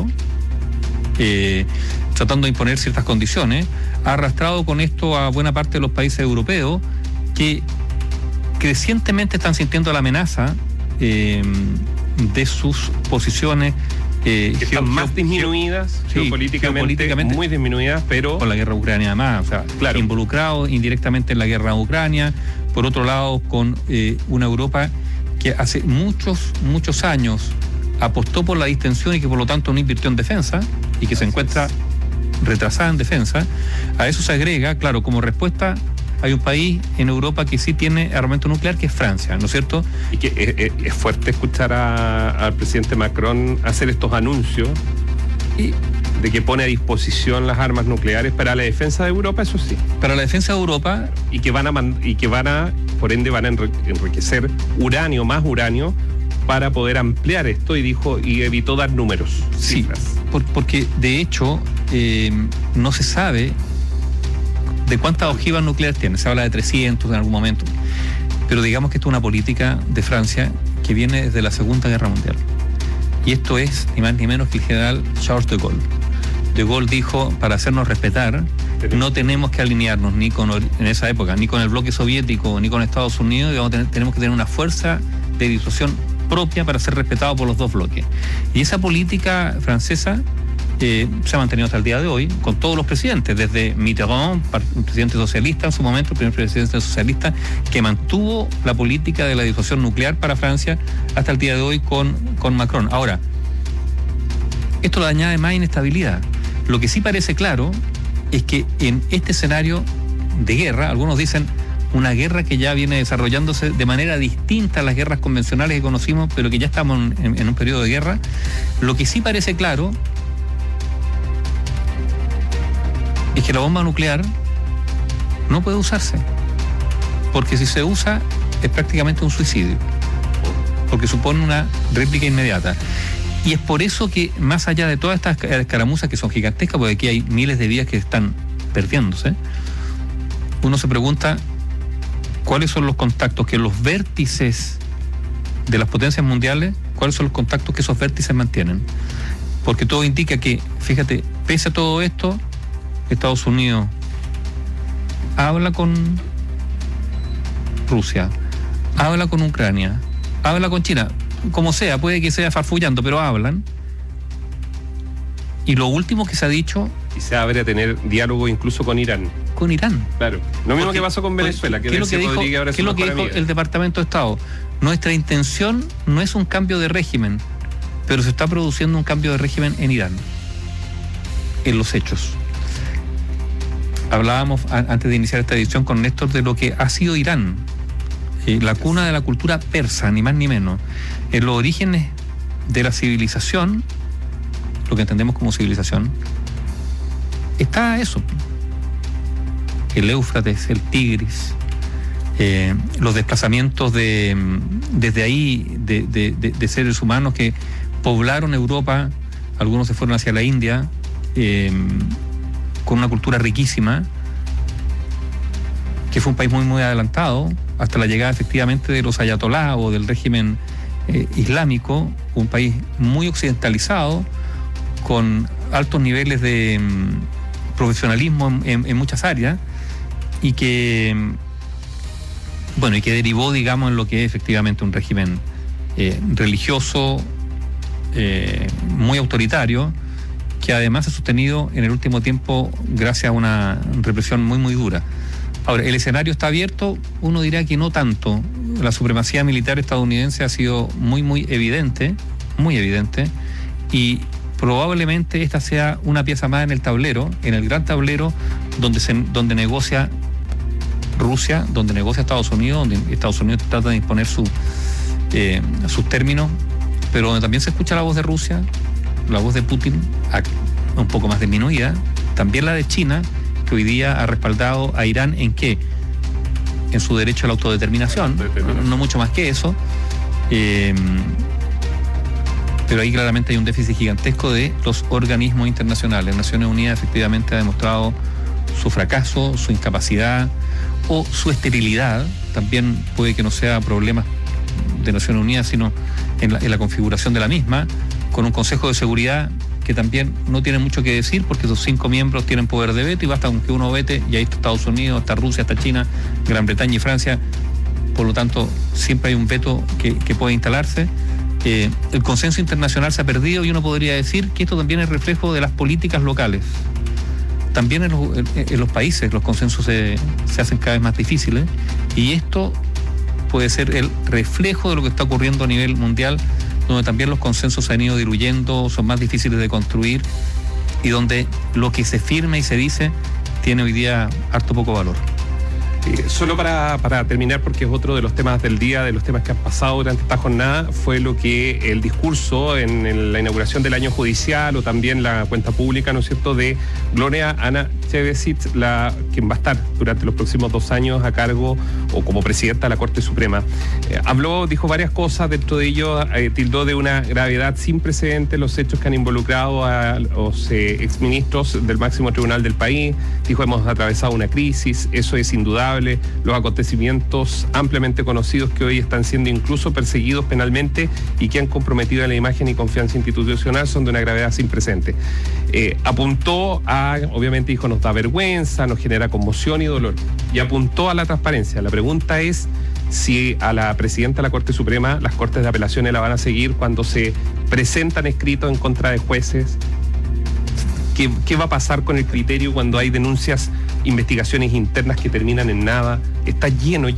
tratando de imponer ciertas condiciones, ha arrastrado con esto a buena parte de los países europeos que crecientemente están sintiendo la amenaza de sus posiciones que están más disminuidas, geopolíticamente muy disminuidas, pero con la guerra ucrania además, o sea, claro, involucrados indirectamente en la guerra de Ucrania. Por otro lado, con una Europa que hace muchos años apostó por la distensión y que por lo tanto no invirtió en defensa y que se encuentra retrasada en defensa. A eso se agrega, claro, como respuesta hay un país en Europa que sí tiene armamento nuclear, que es Francia, ¿no es cierto? Y que es fuerte escuchar al presidente Macron hacer estos anuncios de que pone a disposición las armas nucleares para la defensa de Europa, eso sí. Para la defensa de Europa. Y que van a, por ende, van a enriquecer uranio, más uranio, para poder ampliar esto, y evitó dar números, cifras. Sí, porque de hecho no se sabe de cuántas ojivas nucleares tiene. Se habla de 300 en algún momento, pero digamos que esto es una política de Francia que viene desde la Segunda Guerra Mundial, y esto es ni más ni menos que el general Charles de Gaulle. De Gaulle dijo, para hacernos respetar no tenemos que alinearnos en esa época ni con el bloque soviético ni con Estados Unidos, tenemos que tener una fuerza de disuasión propia para ser respetado por los dos bloques. Y esa política francesa se ha mantenido hasta el día de hoy con todos los presidentes, desde Mitterrand, un presidente socialista en su momento, el primer presidente socialista, que mantuvo la política de la disuasión nuclear para Francia, hasta el día de hoy con Macron. Ahora, esto le añade más inestabilidad. Lo que sí parece claro es que en este escenario de guerra, algunos dicen una guerra que ya viene desarrollándose de manera distinta a las guerras convencionales que conocimos, pero que ya estamos en un periodo de guerra, lo que sí parece claro es que la bomba nuclear no puede usarse, porque si se usa es prácticamente un suicidio, porque supone una réplica inmediata. Y es por eso que, más allá de todas estas escaramuzas que son gigantescas, porque aquí hay miles de vidas que están perdiéndose, uno se pregunta cuáles son los contactos que los vértices de las potencias mundiales, cuáles son los contactos que esos vértices mantienen. Porque todo indica que, fíjate, pese a todo esto, Estados Unidos habla con Rusia, habla con Ucrania, habla con China, como sea, puede que sea farfullando, pero hablan. Y lo último que se ha dicho... Y se abre a tener diálogo incluso con Irán. Con Irán. Claro. Lo mismo que pasó con Venezuela. ¿Qué es lo que dijo el Departamento de Estado? Nuestra intención no es un cambio de régimen, pero se está produciendo un cambio de régimen en Irán, en los hechos. Hablábamos antes de iniciar esta edición con Néstor de lo que ha sido Irán, la cuna de la cultura persa, ni más ni menos. En los orígenes de la civilización, lo que entendemos como civilización, está eso: el Éufrates, el Tigris, los desplazamientos desde ahí de seres humanos que poblaron Europa. Algunos se fueron hacia la India, con una cultura riquísima, que fue un país muy muy adelantado hasta la llegada efectivamente de los ayatolás o del régimen islámico, un país muy occidentalizado, con altos niveles de profesionalismo en muchas áreas, y que derivó, digamos, en lo que es efectivamente un régimen religioso muy autoritario, que además se ha sostenido en el último tiempo gracias a una represión muy muy dura. Ahora, ¿el escenario está abierto? Uno dirá que no tanto. La supremacía militar estadounidense ha sido muy muy evidente, y probablemente esta sea una pieza más en el tablero, en el gran tablero donde negocia Rusia, donde negocia Estados Unidos, donde Estados Unidos trata de imponer sus términos, pero donde también se escucha la voz de Rusia, la voz de Putin, un poco más disminuida, también la de China, que hoy día ha respaldado a Irán ¿en qué? En su derecho a la autodeterminación, no mucho más que eso. Pero ahí claramente hay un déficit gigantesco de los organismos internacionales. Naciones Unidas efectivamente ha demostrado su fracaso, su incapacidad o su esterilidad. También puede que no sea problema de Naciones Unidas, sino en la configuración de la misma, con un Consejo de Seguridad que también no tiene mucho que decir porque sus 5 miembros tienen poder de veto y basta con que uno vete, y ahí está Estados Unidos, está Rusia, está China, Gran Bretaña y Francia. Por lo tanto, siempre hay un veto que puede instalarse. El consenso internacional se ha perdido y uno podría decir que esto también es reflejo de las políticas locales. También en los países los consensos se hacen cada vez más difíciles, y esto puede ser el reflejo de lo que está ocurriendo a nivel mundial, donde también los consensos se han ido diluyendo, son más difíciles de construir y donde lo que se firma y se dice tiene hoy día harto poco valor. Solo para terminar, porque es otro de los temas del día, de los temas que han pasado durante esta jornada, fue lo que el discurso en la inauguración del año judicial o también la cuenta pública, ¿no es cierto?, de Gloria Ana-Chevesic, quien va a estar durante los próximos 2 años a cargo o como presidenta de la Corte Suprema. Dijo varias cosas, dentro de ello tildó de una gravedad sin precedentes los hechos que han involucrado a los exministros del máximo tribunal del país. Dijo, hemos atravesado una crisis, eso es indudable. Los acontecimientos ampliamente conocidos que hoy están siendo incluso perseguidos penalmente y que han comprometido la imagen y confianza institucional son de una gravedad sin precedentes. Apuntó a, obviamente dijo, nos da vergüenza, nos genera conmoción y dolor, y apuntó a la transparencia. La pregunta es si a la presidenta de la Corte Suprema las Cortes de Apelaciones la van a seguir cuando se presentan escritos en contra de jueces. ¿Qué va a pasar con el criterio cuando hay denuncias, investigaciones internas que terminan en nada? Está lleno.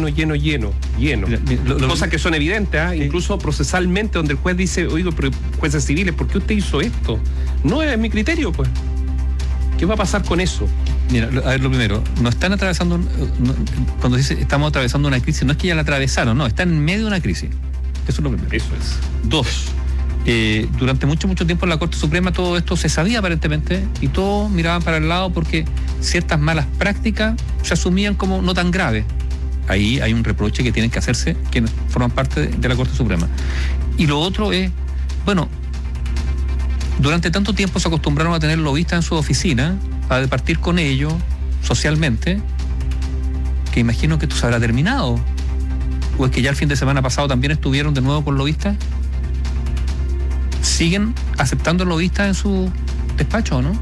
Cosas que son evidentes, incluso procesalmente, donde el juez dice, oiga, pero jueces civiles, ¿por qué usted hizo esto? No es mi criterio, pues. ¿Qué va a pasar con eso? Mira, a ver, lo primero, no están atravesando, cuando dice estamos atravesando una crisis, no es que ya la atravesaron, no, están en medio de una crisis. Eso es lo primero. Eso es. 2. Durante mucho tiempo en la Corte Suprema todo esto se sabía aparentemente y todos miraban para el lado porque ciertas malas prácticas se asumían como no tan graves. Ahí hay un reproche que tienen que hacerse quienes forman parte de la Corte Suprema. Y lo otro es, bueno, durante tanto tiempo se acostumbraron a tener lobistas en su oficina, a departir con ellos socialmente, que imagino que esto se habrá terminado. ¿O es que ya el fin de semana pasado también estuvieron de nuevo con lobistas? ¿Siguen aceptando lobistas en su despacho o no?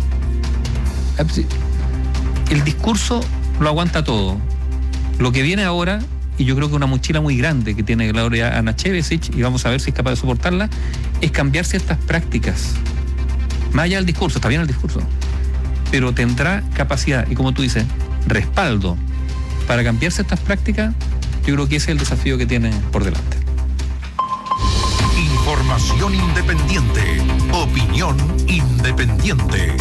El discurso lo aguanta todo. Lo que viene ahora, y yo creo que una mochila muy grande que tiene Gloria Ana-Chevesic, y vamos a ver si es capaz de soportarla, es cambiar ciertas prácticas. Más allá del discurso, está bien el discurso, pero tendrá capacidad y, como tú dices, respaldo para cambiar ciertas prácticas. Yo creo que ese es el desafío que tiene por delante. Información independiente. Opinión independiente.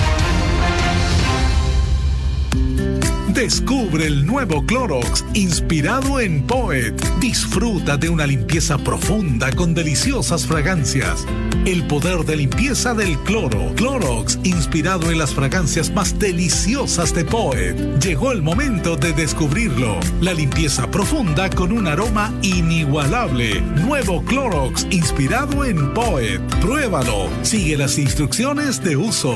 Descubre el nuevo Clorox inspirado en Poet. Disfruta de una limpieza profunda con deliciosas fragancias. El poder de limpieza del cloro. Clorox inspirado en las fragancias más deliciosas de Poet. Llegó el momento de descubrirlo. La limpieza profunda con un aroma inigualable. Nuevo Clorox inspirado en Poet. Pruébalo. Sigue las instrucciones de uso.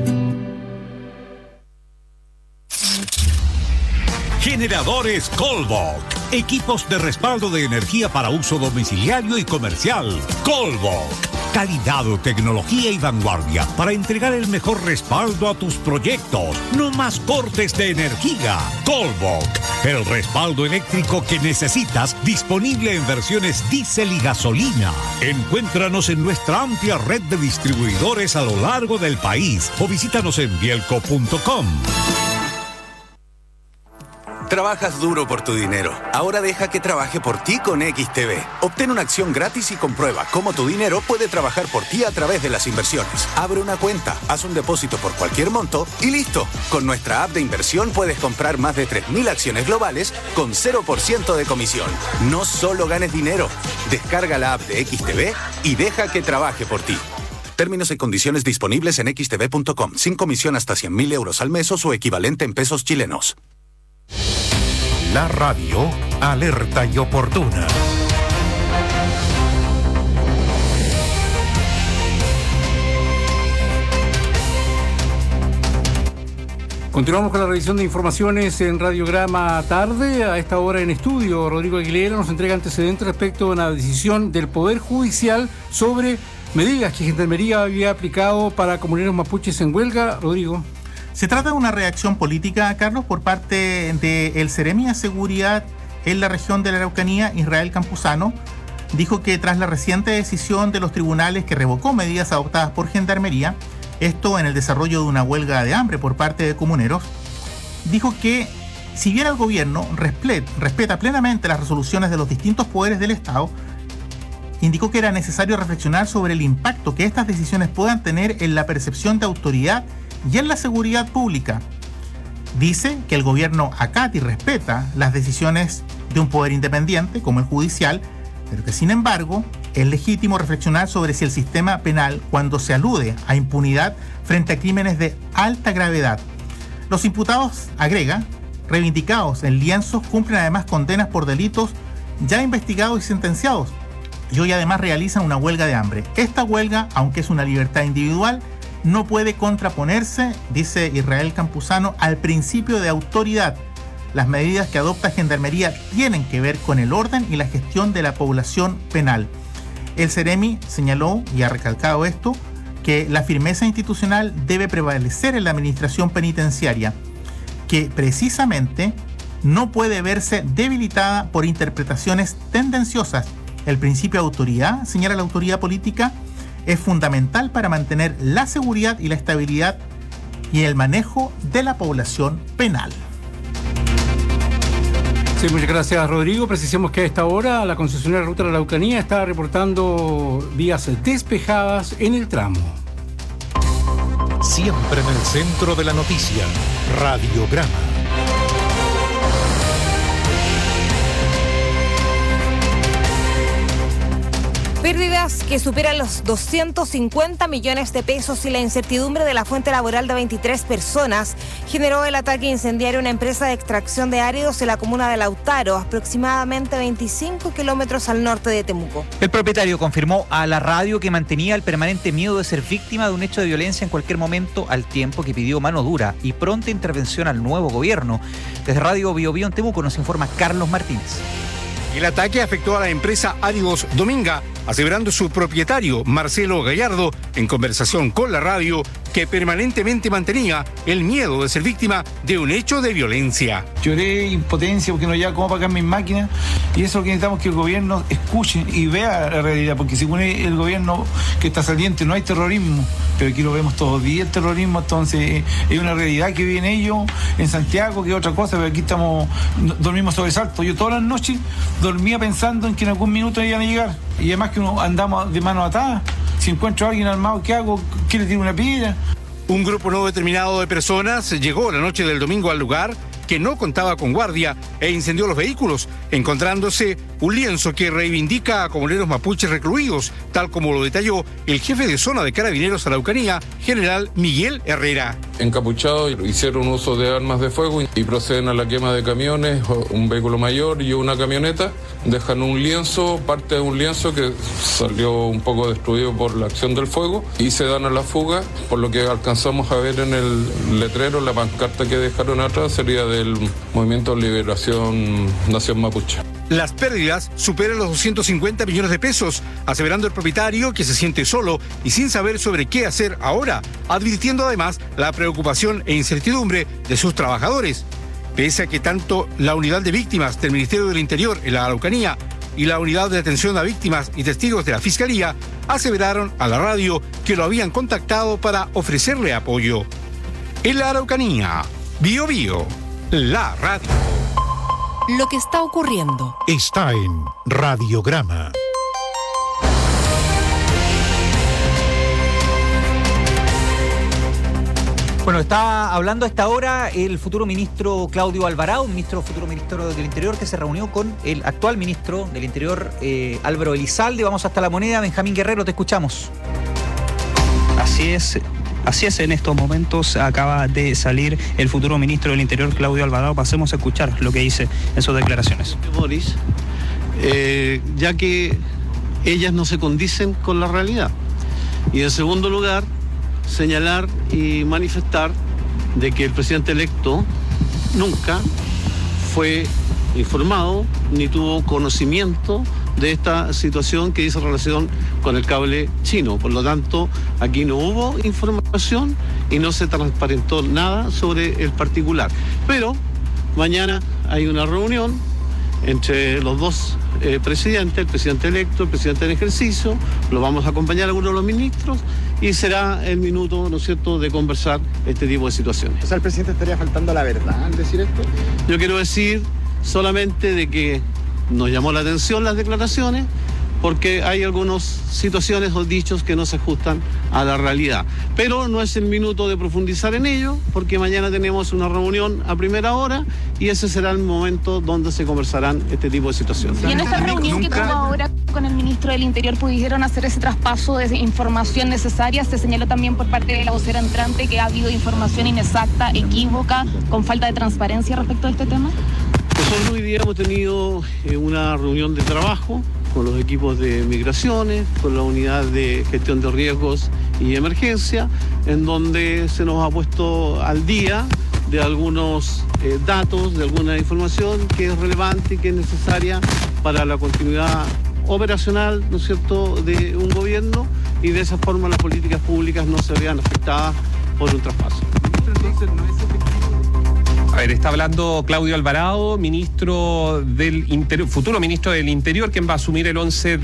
Generadores Colbok. Equipos de respaldo de energía para uso domiciliario y comercial. Colbok. Calidad, tecnología y vanguardia para entregar el mejor respaldo a tus proyectos. No más cortes de energía. Colbok. El respaldo eléctrico que necesitas, disponible en versiones diésel y gasolina. Encuéntranos en nuestra amplia red de distribuidores a lo largo del país o visítanos en bielco.com. Trabajas duro por tu dinero. Ahora deja que trabaje por ti con XTB. Obtén una acción gratis y comprueba cómo tu dinero puede trabajar por ti a través de las inversiones. Abre una cuenta, haz un depósito por cualquier monto y listo. Con nuestra app de inversión puedes comprar más de 3.000 acciones globales con 0% de comisión. No solo ganes dinero. Descarga la app de XTB y deja que trabaje por ti. Términos y condiciones disponibles en xtb.com. Sin comisión hasta 100.000 euros al mes o su equivalente en pesos chilenos. La radio alerta y oportuna. Continuamos con la revisión de informaciones en Radiograma Tarde. A esta hora en estudio, Rodrigo Aguilera nos entrega antecedentes respecto a una decisión del Poder Judicial sobre medidas que Gendarmería había aplicado para comuneros mapuches en huelga. Rodrigo. Se trata de una reacción política, Carlos, por parte del Seremi de Seguridad en la región de la Araucanía, Israel Campuzano. Dijo que tras la reciente decisión de los tribunales que revocó medidas adoptadas por Gendarmería, esto en el desarrollo de una huelga de hambre por parte de comuneros, dijo que si bien el gobierno respeta plenamente las resoluciones de los distintos poderes del Estado, indicó que era necesario reflexionar sobre el impacto que estas decisiones puedan tener en la percepción de autoridad y en la seguridad pública. Dice que el gobierno acata y respeta las decisiones de un poder independiente, como el judicial, pero que sin embargo es legítimo reflexionar sobre si el sistema penal, cuando se alude a impunidad frente a crímenes de alta gravedad. Los imputados, agrega, reivindicados en lienzos, cumplen además condenas por delitos ya investigados y sentenciados, y hoy además realizan una huelga de hambre. Esta huelga, aunque es una libertad individual, no puede contraponerse, dice Israel Campuzano, al principio de autoridad. Las medidas que adopta Gendarmería tienen que ver con el orden y la gestión de la población penal. El Seremi señaló, y ha recalcado esto, que la firmeza institucional debe prevalecer en la administración penitenciaria, que precisamente no puede verse debilitada por interpretaciones tendenciosas. El principio de autoridad, señala la autoridad política, es fundamental para mantener la seguridad y la estabilidad y el manejo de la población penal. Sí, muchas gracias, Rodrigo. Precisemos que a esta hora la concesionaria Ruta de la Araucanía está reportando vías despejadas en el tramo. Siempre en el centro de la noticia, Radiograma. Pérdidas que superan los 250 millones de pesos y la incertidumbre de la fuente laboral de 23 personas generó el ataque incendiario a una empresa de extracción de áridos en la comuna de Lautaro, aproximadamente 25 kilómetros al norte de Temuco. El propietario confirmó a la radio que mantenía el permanente miedo de ser víctima de un hecho de violencia en cualquier momento, al tiempo que pidió mano dura y pronta intervención al nuevo gobierno. Desde Radio Bio Bio en Temuco nos informa Carlos Martínez. El ataque afectó a la empresa Áridos Dominga, aseverando su propietario, Marcelo Gallardo, en conversación con la radio, que permanentemente mantenía el miedo de ser víctima de un hecho de violencia. Lloré impotencia porque no había cómo pagar mis máquinas, y eso es lo que necesitamos, que el gobierno escuche y vea la realidad, porque según el gobierno que está saliente no hay terrorismo, pero aquí lo vemos todos los días el terrorismo. Entonces es una realidad que viven ellos en Santiago, que es otra cosa, pero aquí dormimos sobresalto. Yo todas las noches dormía pensando en que en algún minuto iban a llegar, y además que uno andamos de mano atada. Si encuentro a alguien armado, ¿qué hago? ¿Qué le tiro una piedra? Un grupo no determinado de personas llegó la noche del domingo al lugar, que no contaba con guardia, e incendió los vehículos, encontrándose un lienzo que reivindica a comuneros mapuches recluidos, tal como lo detalló el jefe de zona de Carabineros Araucanía, general Miguel Herrera. Encapuchados hicieron uso de armas de fuego y proceden a la quema de camiones, un vehículo mayor y una camioneta. Dejan un lienzo, parte de un lienzo que salió un poco destruido por la acción del fuego, y se dan a la fuga. Por lo que alcanzamos a ver en el letrero, la pancarta que dejaron atrás sería del Movimiento de Liberación Nación Mapuche. Las pérdidas superan los 250 millones de pesos, aseverando el propietario que se siente solo y sin saber sobre qué hacer ahora, advirtiendo además la preocupación e incertidumbre de sus trabajadores. Pese a que tanto la unidad de víctimas del Ministerio del Interior en la Araucanía y la unidad de atención a víctimas y testigos de la Fiscalía aseveraron a la radio que lo habían contactado para ofrecerle apoyo. En la Araucanía, Bio Bio, la radio. lo que está ocurriendo. Está en Radiograma. Bueno, está hablando a esta hora el futuro ministro Claudio Alvarado, futuro ministro del Interior, que se reunió con el actual ministro del Interior, Álvaro Elizalde. Vamos hasta La Moneda. Benjamín Guerrero, te escuchamos. Así es, en estos momentos acaba de salir el futuro ministro del Interior, Claudio Alvarado. Pasemos a escuchar lo que dice en sus declaraciones. Boris, ya que ellas no se condicen con la realidad. Y en segundo lugar, señalar y manifestar de que el presidente electo nunca fue informado ni tuvo conocimiento de esta situación que dice relación con el cable chino. Por lo tanto, aquí no hubo información y no se transparentó nada sobre el particular. Pero mañana hay una reunión entre los dos presidentes, el presidente electo, el presidente en ejercicio. Lo vamos a acompañar a algunos de los ministros y será el minuto, ¿no es cierto?, de conversar este tipo de situaciones. O sea, ¿el presidente estaría faltando a la verdad al decir esto? Yo quiero decir solamente de que nos llamó la atención las declaraciones porque hay algunas situaciones o dichos que no se ajustan a la realidad. Pero no es el minuto de profundizar en ello, porque mañana tenemos una reunión a primera hora y ese será el momento donde se conversarán este tipo de situaciones. Y en esta reunión que tuvo ahora con el ministro del Interior, ¿pudieron hacer ese traspaso de información necesaria? Se señaló también por parte de la vocera entrante que ha habido información inexacta, equívoca, con falta de transparencia respecto a este tema. Nosotros hoy día hemos tenido una reunión de trabajo con los equipos de migraciones, con la unidad de gestión de riesgos y emergencia, en donde se nos ha puesto al día de algunos datos, de alguna información que es relevante y que es necesaria para la continuidad operacional, ¿no es cierto?, de un gobierno, y de esa forma las políticas públicas no se vean afectadas por un traspaso. Entonces, ¿no es efectivo? A ver, está hablando Claudio Alvarado, ministro del Interior, futuro ministro del Interior, quien va a asumir el 11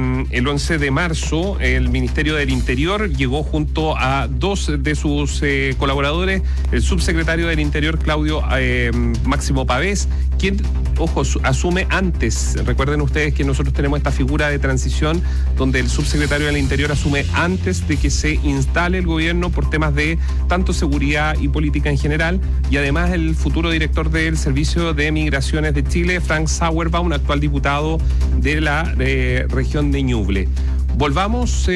de marzo. El Ministerio del Interior llegó junto a dos de sus colaboradores, el subsecretario del Interior, Claudio Máximo Pavés, quien, ojo, asume antes. Recuerden ustedes que nosotros tenemos esta figura de transición donde el subsecretario del Interior asume antes de que se instale el gobierno por temas de tanto seguridad y política en general, y además el futuro director del Servicio de Migraciones de Chile, Frank Sauerbaum, actual diputado de la región de Ñuble. Vamos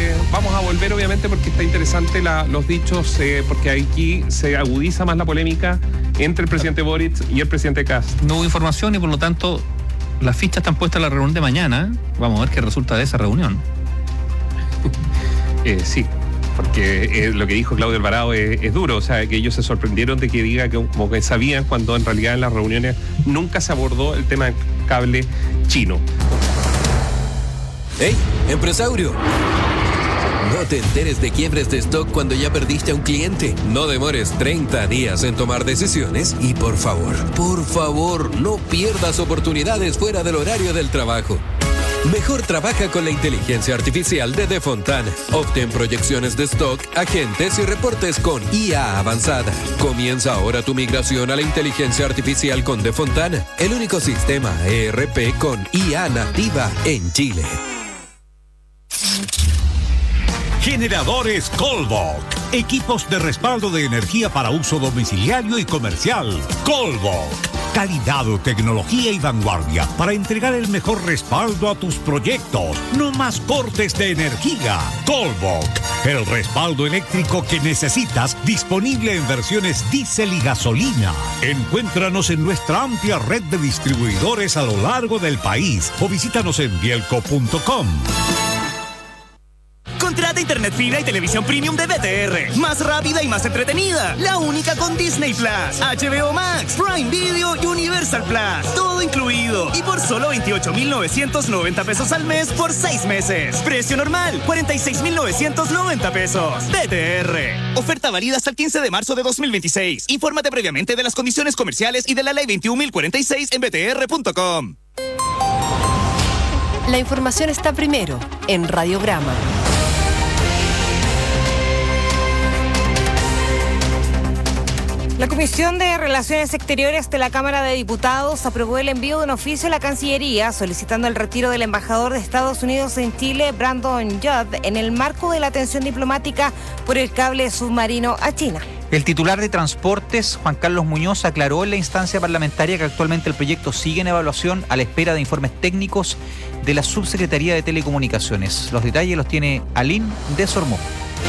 a volver obviamente porque está interesante los dichos, porque aquí se agudiza más la polémica entre el presidente Boric y el presidente Kast. No hubo información y por lo tanto las fichas están puestas a la reunión de mañana. Vamos a ver qué resulta de esa reunión. Sí. Porque lo que dijo Claudio Alvarado es duro, o sea, que ellos se sorprendieron de que diga que como que sabían, cuando en realidad en las reuniones nunca se abordó el tema del cable chino. ¡Hey, empresario! No te enteres de quiebres de stock cuando ya perdiste a un cliente. No demores 30 días en tomar decisiones y por favor, no pierdas oportunidades fuera del horario del trabajo. Mejor trabaja con la inteligencia artificial de Defontana. Obtén proyecciones de stock, agentes y reportes con IA avanzada. Comienza ahora tu migración a la inteligencia artificial con Defontana, el único sistema ERP con IA nativa en Chile. Generadores Colbok. Equipos de respaldo de energía para uso domiciliario y comercial. Colbok. Calidad, tecnología y vanguardia para entregar el mejor respaldo a tus proyectos. No más cortes de energía. Colbok. El respaldo eléctrico que necesitas, disponible en versiones diésel y gasolina. Encuéntranos en nuestra amplia red de distribuidores a lo largo del país o visítanos en bielco.com. Contrata internet fibra y televisión premium de BTR. Más rápida y más entretenida. La única con Disney Plus, HBO Max, Prime Video y Universal Plus. Todo incluido. Y por solo 28,990 pesos al mes por 6 meses. Precio normal, 46,990 pesos. BTR. Oferta válida hasta el 15 de marzo de 2026. Infórmate previamente de las condiciones comerciales y de la ley 21.046 en btr.com. La información está primero en Radiograma. La Comisión de Relaciones Exteriores de la Cámara de Diputados aprobó el envío de un oficio a la Cancillería solicitando el retiro del embajador de Estados Unidos en Chile, Brandon Judd, en el marco de la tensión diplomática por el cable submarino a China. El titular de Transportes, Juan Carlos Muñoz, aclaró en la instancia parlamentaria que actualmente el proyecto sigue en evaluación a la espera de informes técnicos de la Subsecretaría de Telecomunicaciones. Los detalles los tiene Aline de Sormó.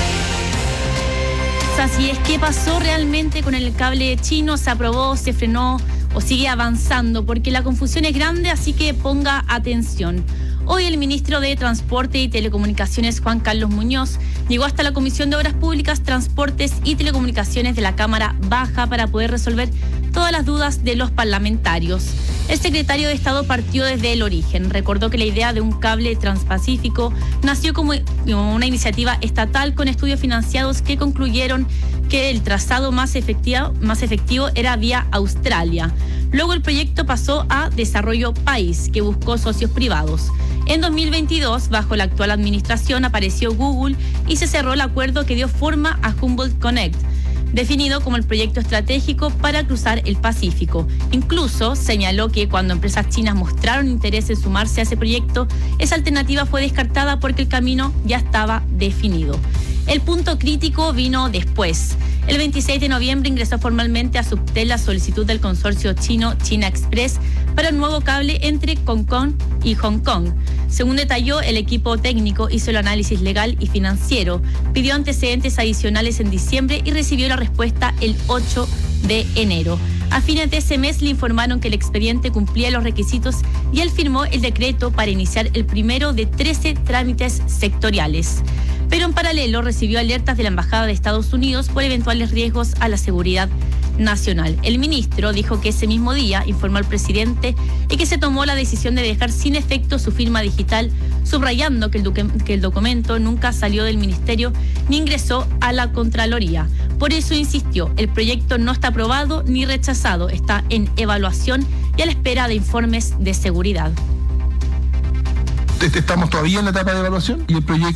Así es, ¿qué pasó realmente con el cable chino? ¿Se aprobó, se frenó o sigue avanzando? Porque la confusión es grande, así que ponga atención. Hoy el ministro de Transporte y Telecomunicaciones, Juan Carlos Muñoz, llegó hasta la Comisión de Obras Públicas, Transportes y Telecomunicaciones de la Cámara Baja para poder resolver todas las dudas de los parlamentarios. El secretario de Estado partió desde el origen. Recordó que la idea de un cable transpacífico nació como una iniciativa estatal con estudios financiados que concluyeron que el trazado más efectivo era vía Australia. Luego el proyecto pasó a Desarrollo País, que buscó socios privados. En 2022, bajo la actual administración, apareció Google y se cerró el acuerdo que dio forma a Humboldt Connect, definido como el proyecto estratégico para cruzar el Pacífico. Incluso señaló que cuando empresas chinas mostraron interés en sumarse a ese proyecto, esa alternativa fue descartada porque el camino ya estaba definido. El punto crítico vino después. El 26 de noviembre ingresó formalmente a Subtel la solicitud del consorcio chino China Express para un nuevo cable entre Hong Kong y Hong Kong. Según detalló, el equipo técnico hizo el análisis legal y financiero, pidió antecedentes adicionales en diciembre y recibió la respuesta el 8 de enero. A fines de ese mes le informaron que el expediente cumplía los requisitos y él firmó el decreto para iniciar el primero de 13 trámites sectoriales. Pero en paralelo recibió alertas de la Embajada de Estados Unidos por eventuales riesgos a la seguridad nacional. El ministro dijo que ese mismo día informó al presidente y que se tomó la decisión de dejar sin efecto su firma digital, subrayando que el documento nunca salió del ministerio ni ingresó a la Contraloría. Por eso insistió, el proyecto no está aprobado ni rechazado, está en evaluación y a la espera de informes de seguridad. Estamos todavía en la etapa de evaluación y el proyecto